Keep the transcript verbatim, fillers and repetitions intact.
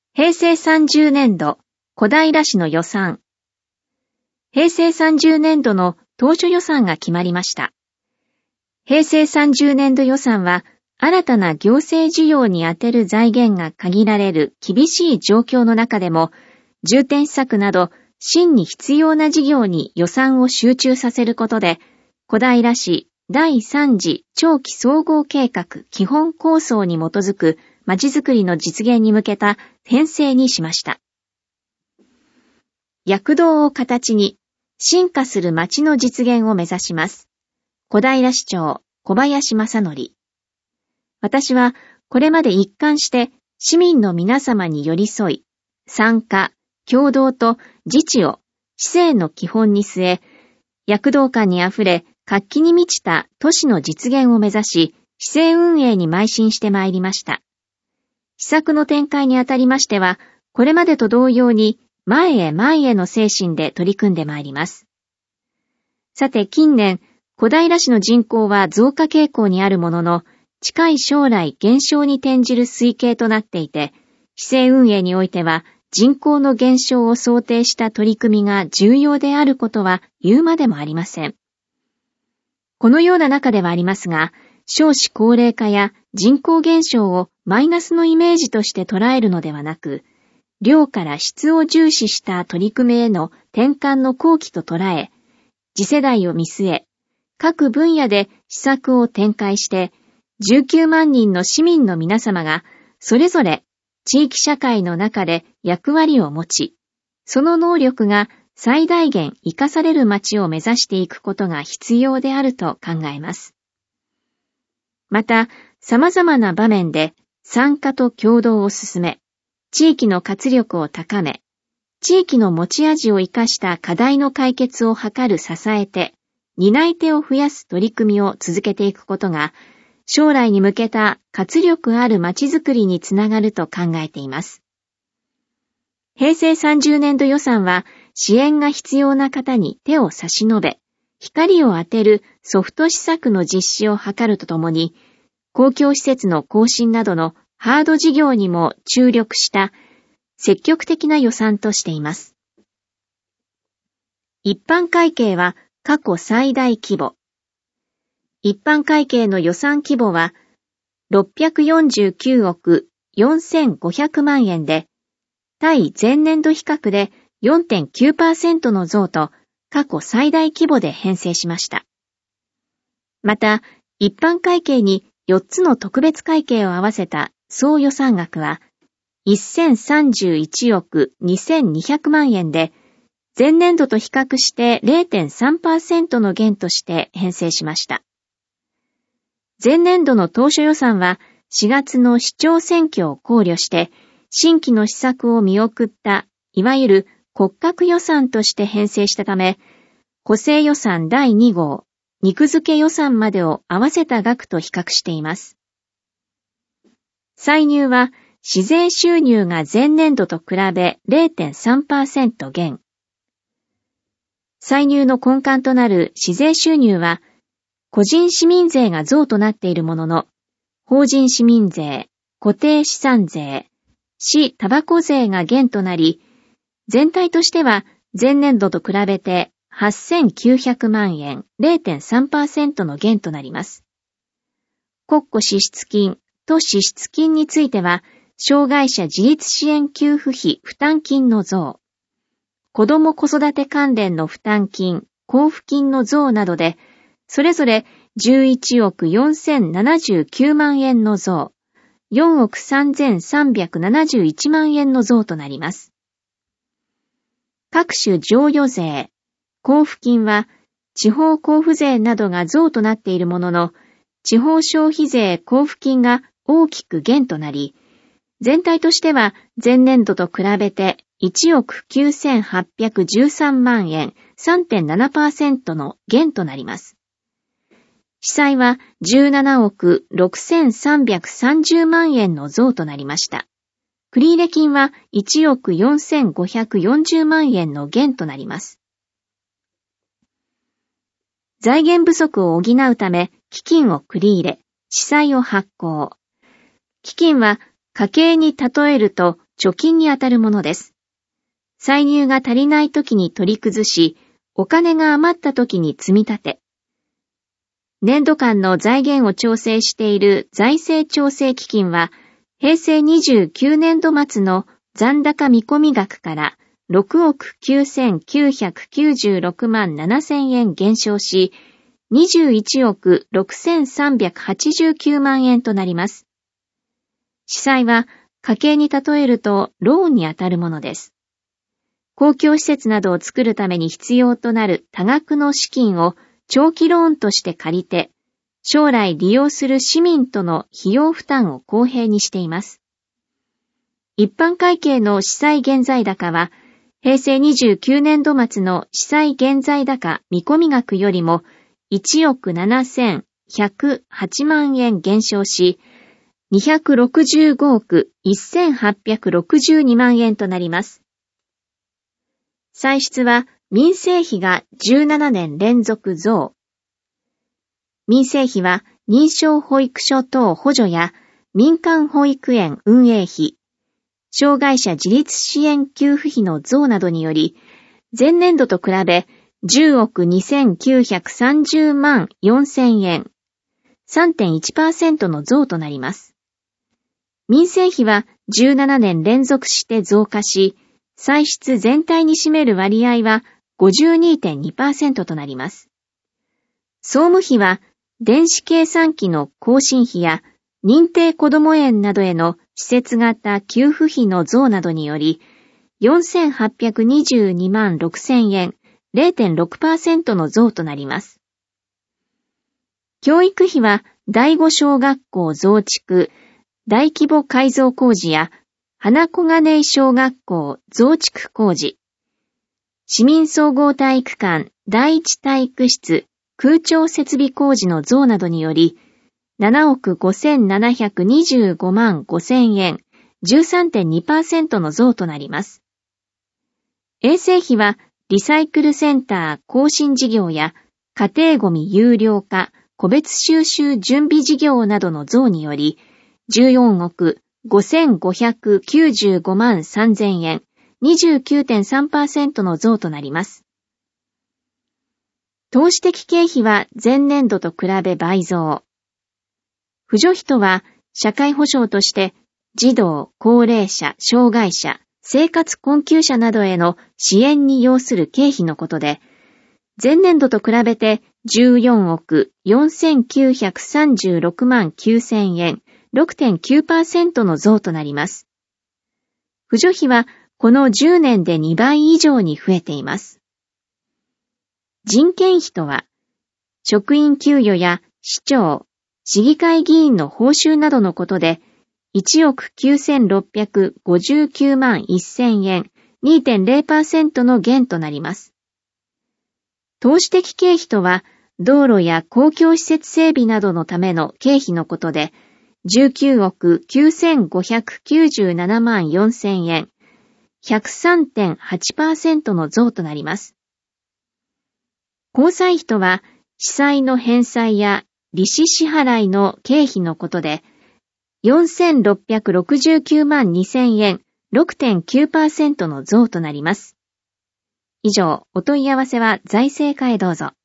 平成さんじゅうねんど、小平市の予算。平成さんじゅうねんどの当初予算が決まりました。平成さんじゅうねんど予算は、新たな行政需要に充てる財源が限られる厳しい状況の中でも、重点施策など、真に必要な事業に予算を集中させることで、小平市だいさん次長期総合計画基本構想に基づくまちづくりの実現に向けた編成にしました。躍動を形に進化する街の実現を目指します。小平市長小林正則。私はこれまで一貫して市民の皆様に寄り添い、参加、協働と自治を市政の基本に据え、躍動感にあふれ活気に満ちた都市の実現を目指し、市政運営に邁進してまいりました。施策の展開にあたりましては、これまでと同様に前へ前への精神で取り組んでまいります。さて近年、小平市の人口は増加傾向にあるものの、近い将来減少に転じる推計となっていて、市政運営においては人口の減少を想定した取り組みが重要であることは言うまでもありません。このような中ではありますが、少子高齢化や人口減少をマイナスのイメージとして捉えるのではなく、量から質を重視した取り組みへの転換の好機と捉え、次世代を見据え、各分野で施策を展開して、じゅうきゅうまんにんの市民の皆様がそれぞれ地域社会の中で役割を持ち、その能力が最大限活かされる街を目指していくことが必要であると考えます。また、様々な場面で参加と協働を進め、地域の活力を高め、地域の持ち味を生かした課題の解決を図る支えて、担い手を増やす取り組みを続けていくことが、将来に向けた活力あるまちづくりにつながると考えています。平成さんじゅうねんど予算は支援が必要な方に手を差し伸べ、光を当てるソフト施策の実施を図るとともに、公共施設の更新などのハード事業にも注力した積極的な予算としています。一般会計は過去最大規模。一般会計の予算規模はろっぴゃくよんじゅうきゅうおくよんせんごひゃくまんえんで、対前年度比較で よんてんきゅうパーセント の増と過去最大規模で編成しました。また、一般会計によっつの特別会計を合わせた総予算額はせんさんじゅういちおくにせんにひゃくまんえんで、前年度と比較して れいてんさんパーセント の減として編成しました。前年度の当初予算はしがつの市長選挙を考慮して新規の施策を見送ったいわゆる骨格予算として編成したため、補正予算だいに号、肉付け予算までを合わせた額と比較しています。歳入は市税収入が前年度と比べ れいてんさんパーセント 減。歳入の根幹となる市税収入は個人市民税が増となっているものの、法人市民税、固定資産税、市タバコ税が減となり、全体としては前年度と比べてはっせんきゅうひゃくまんえん、れいてんさんパーセント の減となります。国庫支出金と支出金については、障害者自立支援給付費負担金の増、子ども子育て関連の負担金、交付金の増などで、それぞれじゅういちおくよんせんななじゅうきゅうまんえんの増、よんおくさんぜんさんびゃくななじゅういちまんえんの増となります。各種譲与税、交付金は地方交付税などが増となっているものの、地方消費税交付金が大きく減となり、全体としては前年度と比べていちおくきゅうせんはっぴゃくじゅうさんまんえん、さんてんななパーセント の減となります。市債はじゅうななおくろくせんさんびゃくさんじゅうまんえんの増となりました。繰入金はいちおくよんせんごひゃくよんじゅうまんえんの減となります。財源不足を補うため基金を繰り入れ、市債を発行。基金は家計に例えると貯金にあたるものです。歳入が足りないときに取り崩し、お金が余ったときに積み立て、年度間の財源を調整している財政調整基金は、平成にじゅうきゅうねんど末の残高見込み額からろくおくきゅうせんきゅうひゃくきゅうじゅうろくまんななせんえん減少し、にじゅういちおくろくせんさんびゃくはちじゅうきゅうまんえんとなります。司債は家計に例えるとローンにあたるものです。公共施設などを作るために必要となる多額の資金を長期ローンとして借りて、将来利用する市民との費用負担を公平にしています。一般会計の司債現在高は、平成にじゅうきゅうねんど末の司債現在高見込み額よりもいちおくななせんひゃくはちまんえん減少し、にひゃくろくじゅうごおくせんはっぴゃくろくじゅうにまんえんとなります。歳出は民生費がじゅうななねん連続増。民生費は認証保育所等補助や民間保育園運営費、障害者自立支援給付費の増などにより、前年度と比べじゅうおくにせんきゅうひゃくさんじゅうまんよんせんえん、さんてんいちパーセント の増となります。民生費はじゅうななねん連続して増加し、歳出全体に占める割合は ごじゅうにてんにパーセント となります。総務費は電子計算機の更新費や認定こども園などへの施設型給付費の増などによりよんせんはっぴゃくにじゅうにまんろくせんえん、れいてんろくパーセント の増となります。教育費は第五小学校増築、大規模改造工事や花小金井小学校増築工事、市民総合体育館第一体育室空調設備工事の増などにより、ななおくごせんななひゃくにじゅうごまんごせんえん、じゅうさんてんにパーセント の増となります。衛生費はリサイクルセンター更新事業や家庭ごみ有料化、個別収集準備事業などの増により、じゅうよんおくごせんごひゃくきゅうじゅうごまんさんぜんえん、にじゅうきゅうてんさんパーセント の増となります。投資的経費は前年度と比べ倍増。扶助費とは社会保障として児童、高齢者、障害者、生活困窮者などへの支援に要する経費のことで、前年度と比べてじゅうよんおくよんせんきゅうひゃくさんじゅうろくまんきゅうせんえん、ろくてんきゅうパーセント の増となります。扶助費はこのじゅうねんでにばい以上に増えています。人件費とは、職員給与や市長、市議会議員の報酬などのことで、いちおくきゅうせんろっぴゃくごじゅうきゅうまんせんえん、にてんれいパーセント の減となります。投資的経費とは、道路や公共施設整備などのための経費のことで、じゅうきゅうおくきゅうせんごひゃくきゅうじゅうななまんよんせんえん、ひゃくさんてんはちパーセント の増となります。公債費とは、司債の返済や利子支払いの経費のことで、よんせんろっぴゃくろくじゅうきゅうまんにせんえん、ろくてんきゅうパーセント の増となります。以上、お問い合わせは財政課へどうぞ。